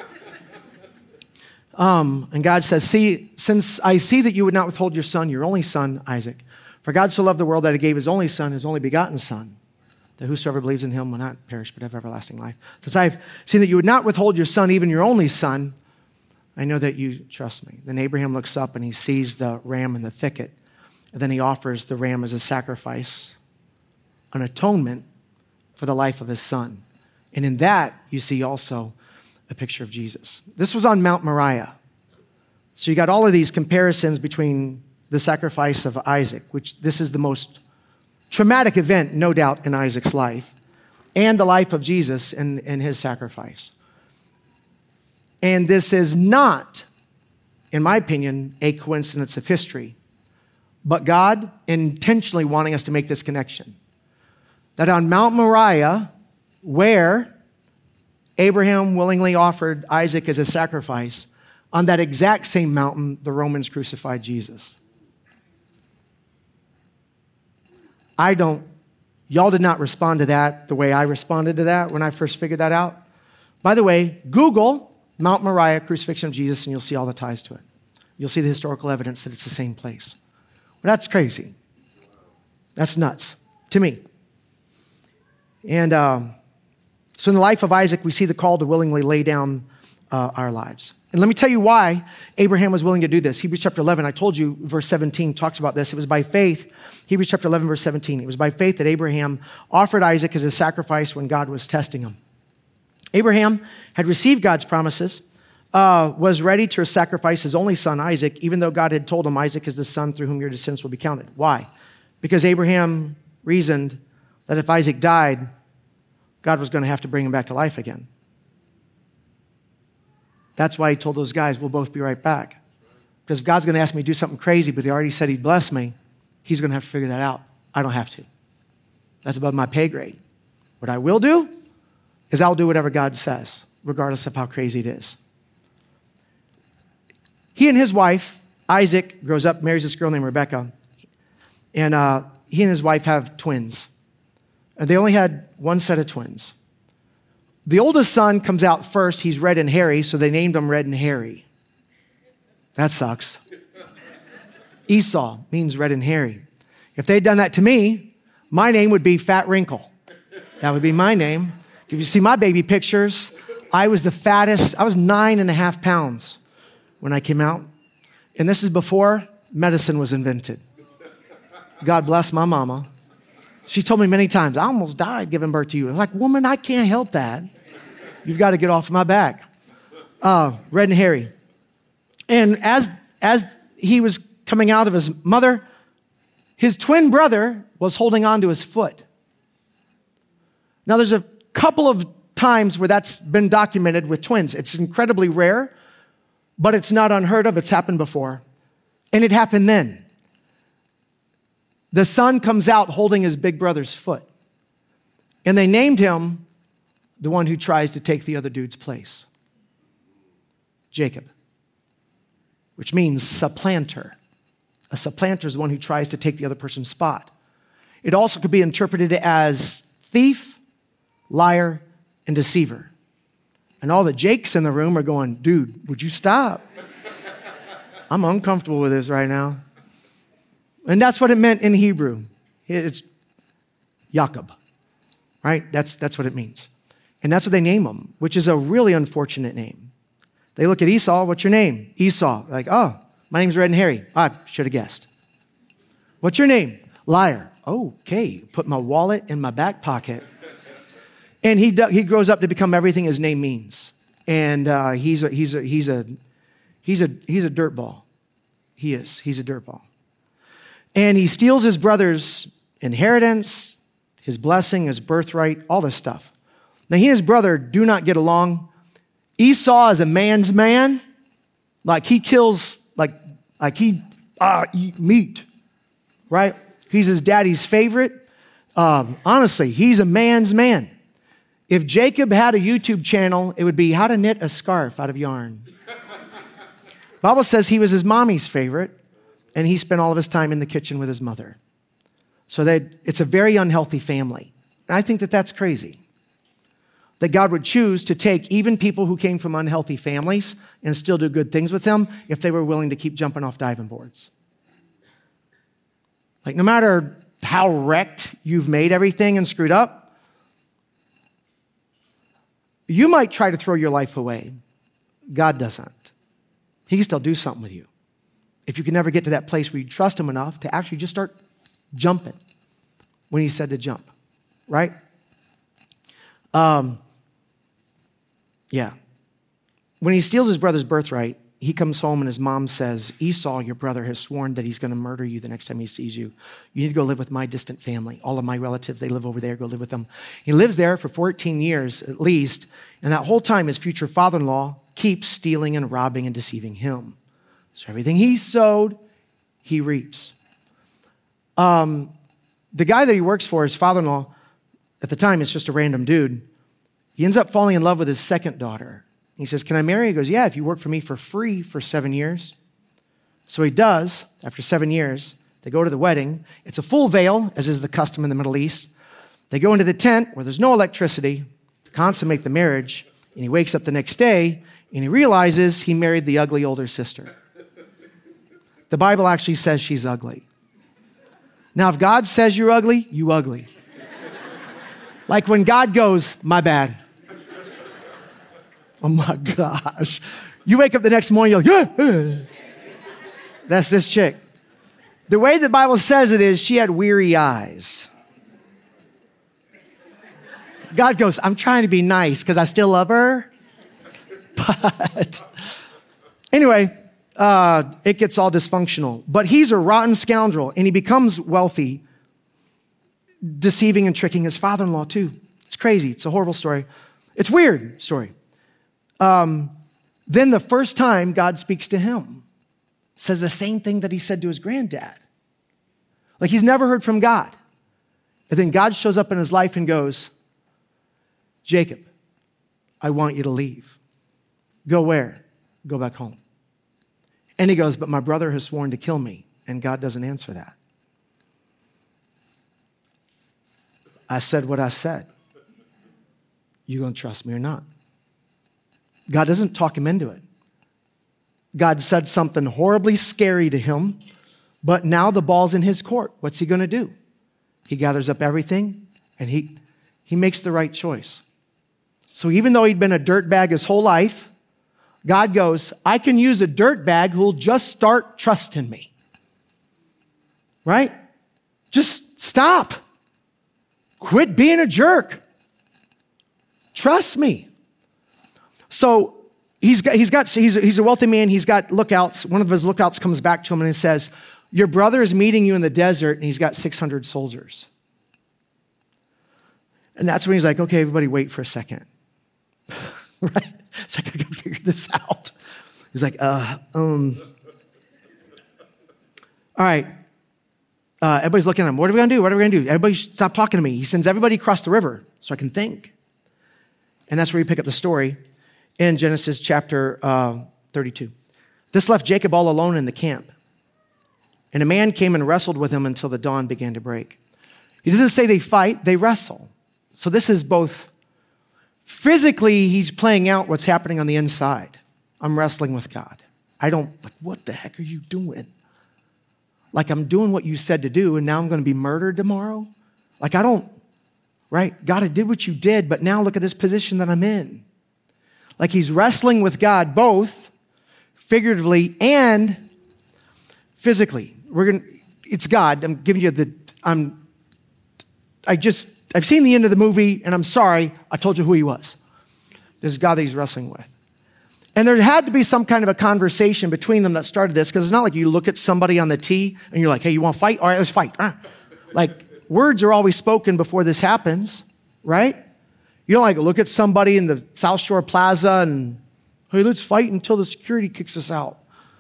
Speaker 1: Um, and God says, see, since I see that you would not withhold your son, your only son, Isaac, for God so loved the world that he gave his only son, his only begotten son, that whosoever believes in him will not perish but have everlasting life. Since I've seen that you would not withhold your son, even your only son, I know that you trust me. Then Abraham looks up and he sees the ram in the thicket. And then he offers the ram as a sacrifice, an atonement for the life of his son. And in that, you see also a picture of Jesus. This was on Mount Moriah. So you got all of these comparisons between the sacrifice of Isaac, which this is the most traumatic event, no doubt, in Isaac's life, and the life of Jesus and, and his sacrifice. And this is not, in my opinion, a coincidence of history, but God intentionally wanting us to make this connection. That on Mount Moriah, where Abraham willingly offered Isaac as a sacrifice, on that exact same mountain, the Romans crucified Jesus. I don't, y'all did not respond to that the way I responded to that when I first figured that out. By the way, Google Mount Moriah, crucifixion of Jesus, and you'll see all the ties to it. You'll see the historical evidence that it's the same place. Well, that's crazy. That's nuts to me. And um, so in the life of Isaac, we see the call to willingly lay down uh, our lives. And let me tell you why Abraham was willing to do this. Hebrews chapter eleven, I told you, verse seventeen talks about this. It was by faith, Hebrews chapter eleven, verse seventeen. It was by faith that Abraham offered Isaac as a sacrifice when God was testing him. Abraham had received God's promises, uh, was ready to sacrifice his only son, Isaac, even though God had told him, Isaac is the son through whom your descendants will be counted. Why? Because Abraham reasoned that if Isaac died, God was going to have to bring him back to life again. That's why he told those guys, we'll both be right back. Because if God's going to ask me to do something crazy, but he already said he'd bless me, he's going to have to figure that out. I don't have to. That's above my pay grade. What I will do is I'll do whatever God says, regardless of how crazy it is. He and his wife, Isaac, grows up, marries this girl named Rebecca, and uh, he and his wife have twins. And they only had one set of twins. The oldest son comes out first. He's red and hairy, so they named him Red and Hairy. That sucks. Esau means red and hairy. If they'd done that to me, my name would be Fat Wrinkle. That would be my name. If you see my baby pictures, I was the fattest. I was nine and a half pounds when I came out. And this is before medicine was invented. God bless my mama. She told me many times, I almost died giving birth to you. I'm like, woman, I can't help that. You've got to get off my back. Uh, red and hairy. And as, as he was coming out of his mother, his twin brother was holding on to his foot. Now, there's a couple of times where that's been documented with twins. It's incredibly rare, but it's not unheard of. It's happened before. And it happened then. The son comes out holding his big brother's foot. And they named him the one who tries to take the other dude's place. Jacob, which means supplanter. A supplanter is the one who tries to take the other person's spot. It also could be interpreted as thief, liar, and deceiver. And all the Jakes in the room are going, dude, would you stop? I'm uncomfortable with this right now. And that's what it meant in Hebrew. It's Jacob, right? That's, that's what it means. And that's what they name him, which is a really unfortunate name. They look at Esau, what's your name? Esau. Like, oh, my name's Red and Hairy. I should have guessed. What's your name? Liar. Okay, put my wallet in my back pocket. And he he grows up to become everything his name means. And uh, he's a he's a he's a he's a he's a dirtball. He is. He's a dirtball. And he steals his brother's inheritance, his blessing, his birthright, all this stuff. Now, he and his brother do not get along. Esau is a man's man. Like, he kills, like, like he uh, eat meat, right? He's his daddy's favorite. Um, honestly, he's a man's man. If Jacob had a YouTube channel, it would be how to knit a scarf out of yarn. Bible says he was his mommy's favorite. And he spent all of his time in the kitchen with his mother. So that it's a very unhealthy family. And I think that that's crazy. That God would choose to take even people who came from unhealthy families and still do good things with them if they were willing to keep jumping off diving boards. Like, no matter how wrecked you've made everything and screwed up, you might try to throw your life away. God doesn't. He can still do something with you. If you can never get to that place where you trust him enough to actually just start jumping when he said to jump, right? Um, yeah. When he steals his brother's birthright, he comes home and his mom says, Esau, your brother, has sworn that he's going to murder you the next time he sees you. You need to go live with my distant family. All of my relatives, they live over there. Go live with them. He lives there for fourteen years at least. And that whole time, his future father-in-law keeps stealing and robbing and deceiving him. So everything he sowed, he reaps. Um, the guy that he works for, his father-in-law, at the time, is just a random dude. He ends up falling in love with his second daughter. He says, can I marry? He goes, yeah, if you work for me for free for seven years. So he does. After seven years, they go to the wedding. It's a full veil, as is the custom in the Middle East. They go into the tent where there's no electricity to consummate the marriage. And he wakes up the next day and he realizes he married the ugly older sister. The Bible actually says she's ugly. Now, if God says you're ugly, you ugly. Like when God goes, my bad. Oh my gosh. You wake up the next morning, you're like, yeah. That's this chick. The way the Bible says it is, she had weary eyes. God goes, I'm trying to be nice because I still love her. But anyway, uh, it gets all dysfunctional. But he's a rotten scoundrel and he becomes wealthy, deceiving and tricking his father-in-law too. It's crazy. It's a horrible story. It's a weird story. Um, then the first time God speaks to him, says the same thing that he said to his granddad. Like he's never heard from God. And then God shows up in his life and goes, Jacob, I want you to leave. Go where? Go back home. And he goes, but my brother has sworn to kill me. And God doesn't answer that. I said what I said. You gonna trust me or not? God doesn't talk him into it. God said something horribly scary to him, but now the ball's in his court. What's he gonna do? He gathers up everything and he, he makes the right choice. So even though he'd been a dirtbag his whole life, God goes, I can use a dirtbag who'll just start trusting me. Right? Just stop. Quit being a jerk. Trust me. So he's got, he's got, he's a, he's a wealthy man. He's got lookouts. One of his lookouts comes back to him and he says, your brother is meeting you in the desert and he's got six hundred soldiers. And that's when he's like, okay, everybody wait for a second. Right? It's like, I gotta figure this out. He's like, uh, um, all right. Uh, everybody's looking at him. What are we gonna do? What are we gonna do? Everybody stop talking to me. He sends everybody across the river so I can think. And that's where you pick up the story in Genesis chapter uh, thirty-two. This left Jacob all alone in the camp. And a man came and wrestled with him until the dawn began to break. He doesn't say they fight, they wrestle. So this is both physically, he's playing out what's happening on the inside. I'm wrestling with God. I don't, like, what the heck are you doing? Like, I'm doing what you said to do, and now I'm going to be murdered tomorrow? Like, I don't, right? God, I did what you did, but now look at this position that I'm in. Like, he's wrestling with God, both figuratively and physically. We're going to, it's God. I'm giving you the, I'm, I just, I've seen the end of the movie, and I'm sorry, I told you who he was. This is God that he's wrestling with. And there had to be some kind of a conversation between them that started this, because it's not like you look at somebody on the tee, and you're like, hey, you want to fight? All right, let's fight. Like, words are always spoken before this happens, right? You don't like look at somebody in the South Shore Plaza and, hey, let's fight until the security kicks us out.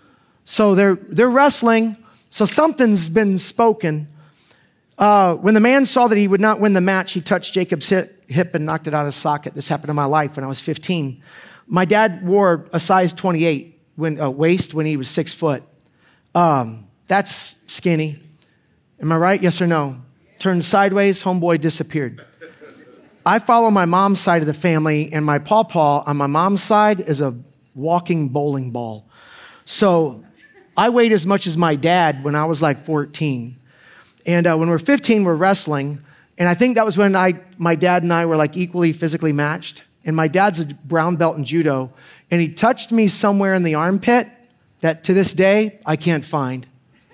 Speaker 1: So they're, they're wrestling, so something's been spoken. Uh, when the man saw that he would not win the match, he touched Jacob's hip, hip and knocked it out of socket. This happened in my life when I was fifteen. My dad wore a size twenty-eight when, uh, waist when he was six foot. Um, that's skinny. Am I right? Yes or no? Turned sideways, homeboy disappeared. I follow my mom's side of the family, and my pawpaw on my mom's side is a walking bowling ball. So I weighed as much as my dad when I was like fourteen. And uh, when we were fifteen, we're wrestling. And I think that was when I, my dad and I were like equally physically matched. And my dad's a brown belt in judo. And he touched me somewhere in the armpit that to this day, I can't find.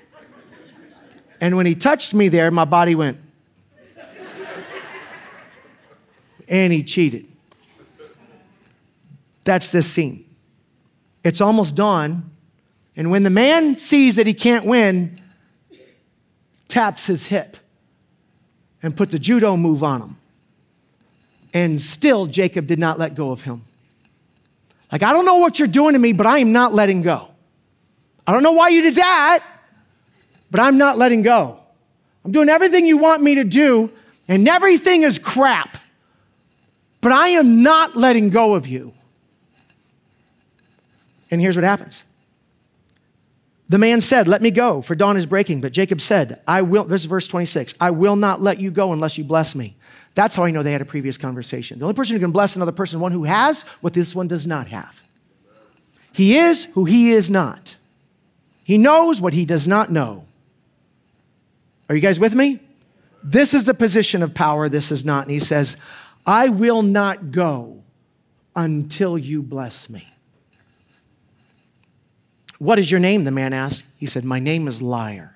Speaker 1: And when he touched me there, my body went. And he cheated. That's this scene. It's almost dawn. And when the man sees that he can't win, taps his hip and put the judo move on him. And still, Jacob did not let go of him. Like, I don't know what you're doing to me, but I am not letting go. I don't know why you did that, but I'm not letting go. I'm doing everything you want me to do, and everything is crap. But I am not letting go of you. And here's what happens. The man said, let me go, for dawn is breaking. But Jacob said, I will, this is verse twenty-six, I will not let you go unless you bless me. That's how I know they had a previous conversation. The only person who can bless another person is one who has what this one does not have. He is who he is not. He knows what he does not know. Are you guys with me? This is the position of power. This is not. And he says, I will not go until you bless me. What is your name? The man asked. He said, my name is Liar.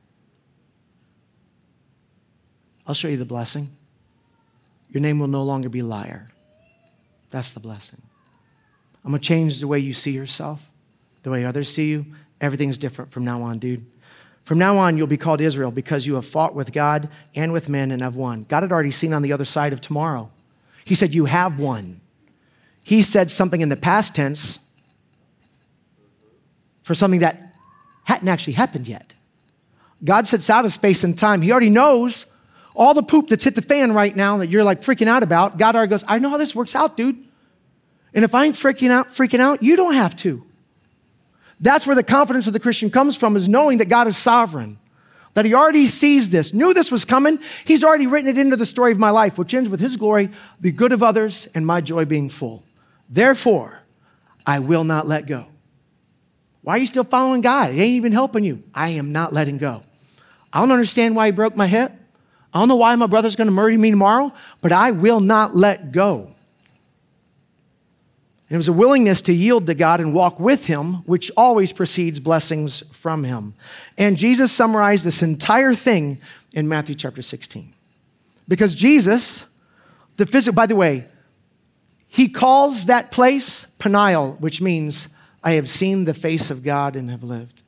Speaker 1: I'll show you the blessing. Your name will no longer be Liar. That's the blessing. I'm going to change the way you see yourself, the way others see you. Everything's different from now on, dude. From now on, you'll be called Israel because you have fought with God and with men and have won. God had already seen on the other side of tomorrow. He said, you have won. He said something in the past tense for something that hadn't actually happened yet. God sits out of space and time. He already knows all the poop that's hit the fan right now that you're like freaking out about. God already goes, I know how this works out, dude. And if I'm freaking out, freaking out, you don't have to. That's where the confidence of the Christian comes from, is knowing that God is sovereign, that he already sees this, knew this was coming. He's already written it into the story of my life, which ends with his glory, the good of others, and my joy being full. Therefore, I will not let go. Why are you still following God? It ain't even helping you. I am not letting go. I don't understand why he broke my hip. I don't know why my brother's going to murder me tomorrow, but I will not let go. And it was a willingness to yield to God and walk with him, which always precedes blessings from him. And Jesus summarized this entire thing in Matthew chapter sixteen. Because Jesus, the physical, by the way, he calls that place Peniel, which means I have seen the face of God and have lived.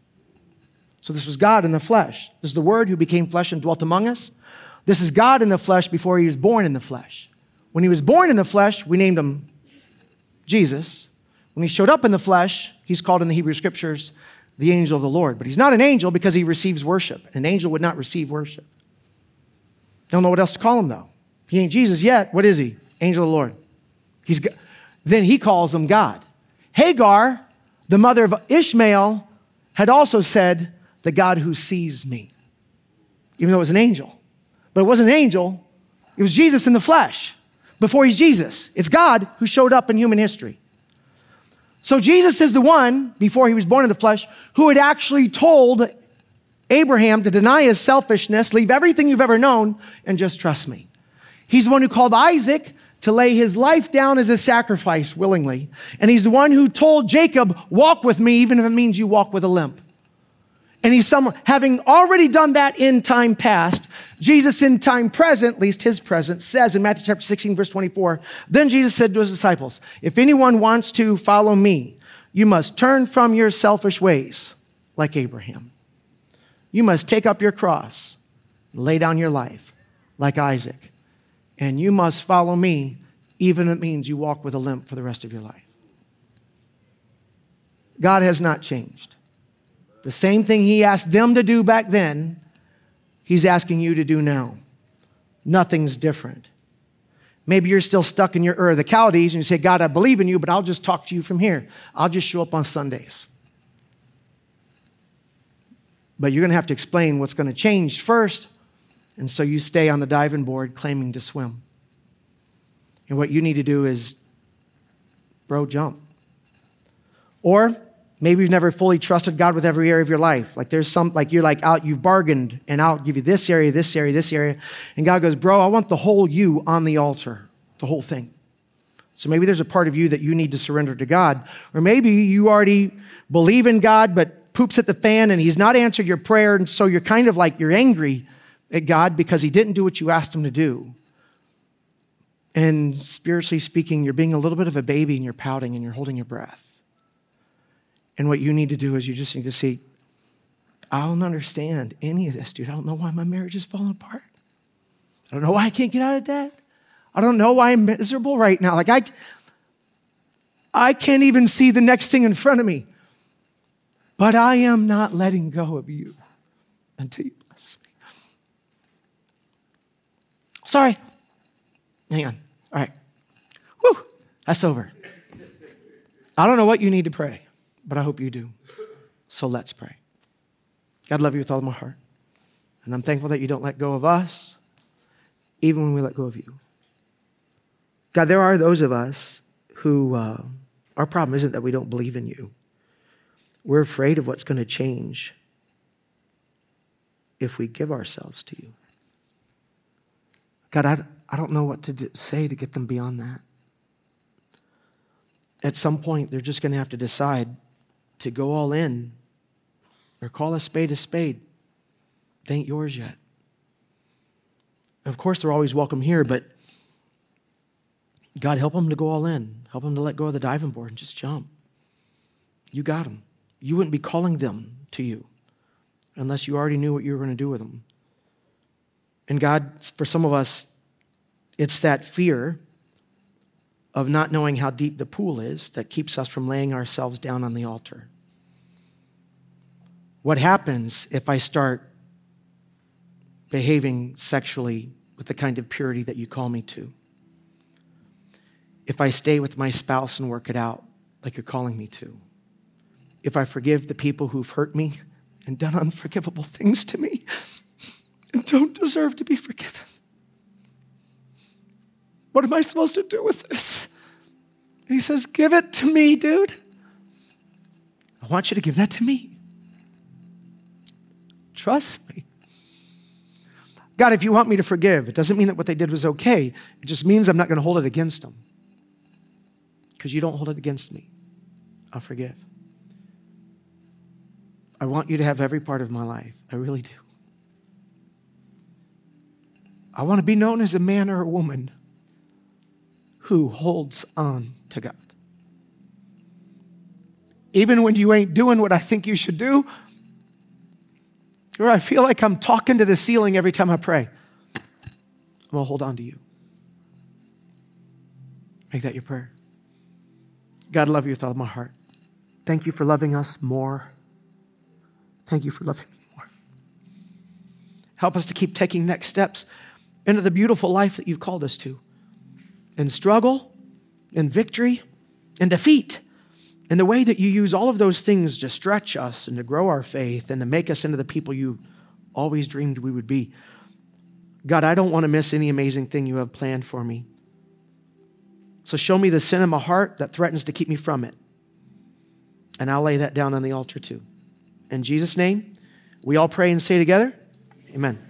Speaker 1: So this was God in the flesh. This is the Word who became flesh and dwelt among us. This is God in the flesh before he was born in the flesh. When he was born in the flesh, we named him Jesus. When he showed up in the flesh, he's called in the Hebrew scriptures the angel of the Lord. But he's not an angel because he receives worship. An angel would not receive worship. Don't know what else to call him though. He ain't Jesus yet. What is he? Angel of the Lord. He's then he calls him God. Hagar, the mother of Ishmael, had also said, the God who sees me. Even though it was an angel. But it wasn't an angel. It was Jesus in the flesh. Before he's Jesus. It's God who showed up in human history. So Jesus is the one, before he was born in the flesh, who had actually told Abraham to deny his selfishness, leave everything you've ever known, and just trust me. He's the one who called Isaac to lay his life down as a sacrifice willingly. And he's the one who told Jacob, walk with me, even if it means you walk with a limp. And he's someone, having already done that in time past, Jesus in time present, at least his present, says in Matthew chapter sixteen, verse twenty-four, then Jesus said to his disciples, if anyone wants to follow me, you must turn from your selfish ways like Abraham. You must take up your cross, lay down your life like Isaac. And you must follow me, even if it means you walk with a limp for the rest of your life. God has not changed. The same thing he asked them to do back then, he's asking you to do now. Nothing's different. Maybe you're still stuck in your Ur of the Chaldees and you say, God, I believe in you, but I'll just talk to you from here. I'll just show up on Sundays. But you're going to have to explain what's going to change first. And so you stay on the diving board claiming to swim. And what you need to do is, bro, jump. Or maybe you've never fully trusted God with every area of your life. Like there's some, like you're like out, you've bargained and I'll give you this area, this area, this area. And God goes, bro, I want the whole you on the altar, the whole thing. So maybe there's a part of you that you need to surrender to God. Or maybe you already believe in God, but poops at the fan and he's not answered your prayer. And so you're kind of like, you're angry at God because he didn't do what you asked him to do. And spiritually speaking, you're being a little bit of a baby and you're pouting and you're holding your breath. And what you need to do is you just need to see, I don't understand any of this, dude. I don't know why my marriage is falling apart. I don't know why I can't get out of debt. I don't know why I'm miserable right now. Like I, I can't even see the next thing in front of me. But I am not letting go of you until you bless me. Sorry. Hang on. All right. Whew. That's over. I don't know what you need to pray, but I hope you do. So let's pray. God, I love you with all of my heart. And I'm thankful that you don't let go of us, even when we let go of you. God, there are those of us who, uh, our problem isn't that we don't believe in you. We're afraid of what's going to change if we give ourselves to you. God, I, I don't know what to do, say to get them beyond that. At some point, they're just going to have to decide to go all in or call a spade a spade. They ain't yours yet. Of course, they're always welcome here, but God, help them to go all in. Help them to let go of the diving board and just jump. You got them. You wouldn't be calling them to you unless you already knew what you were going to do with them. And God, for some of us, it's that fear of not knowing how deep the pool is that keeps us from laying ourselves down on the altar. What happens if I start behaving sexually with the kind of purity that you call me to? If I stay with my spouse and work it out like you're calling me to? If I forgive the people who've hurt me and done unforgivable things to me and don't deserve to be forgiven? What am I supposed to do with this? And he says, give it to me, dude. I want you to give that to me. Trust me. God, if you want me to forgive, it doesn't mean that what they did was okay. It just means I'm not going to hold it against them. Because you don't hold it against me. I'll forgive. I want you to have every part of my life. I really do. I want to be known as a man or a woman who holds on to God. Even when you ain't doing what I think you should do, or I feel like I'm talking to the ceiling every time I pray, I'm going to hold on to you. Make that your prayer. God, I love you with all of my heart. Thank you for loving us more. Thank you for loving me more. Help us to keep taking next steps into the beautiful life that you've called us to. In struggle, in victory, in defeat. In the way that you use all of those things to stretch us and to grow our faith and to make us into the people you always dreamed we would be. God, I don't want to miss any amazing thing you have planned for me. So show me the sin in my heart that threatens to keep me from it. And I'll lay that down on the altar too. In Jesus' name, we all pray and say together, amen.